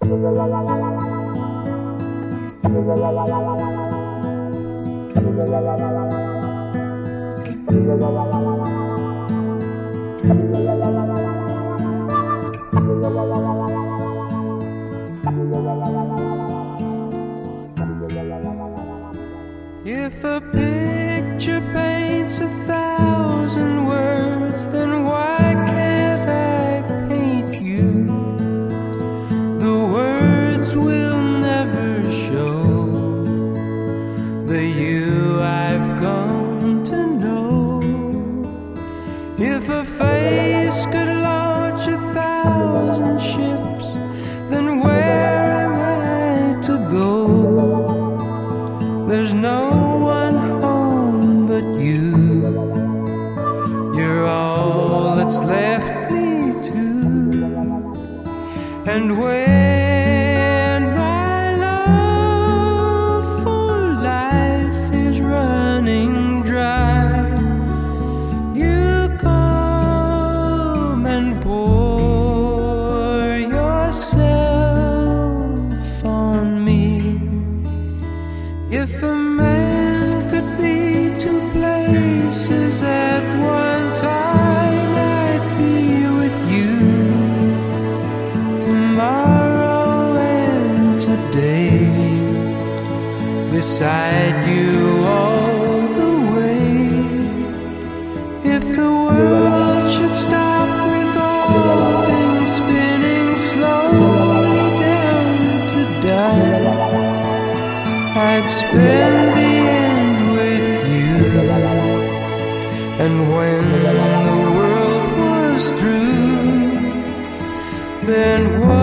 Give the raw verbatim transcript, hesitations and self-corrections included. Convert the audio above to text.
If a picture paints a thousand words, then why can't I paint you? The words will never show the you I've come to know. If a face could launch a thousand ships, then where am I to go? There's no one home but you. You're all that's left me to. And when my love for life is running dry, you come and pour yourself on me. If a man could be two places at one time, I'd be with you tomorrow and today, beside you all the way. If the world should stop with all things spinning slowly down to die, I'd spend the end with you. And when the world was through, then what?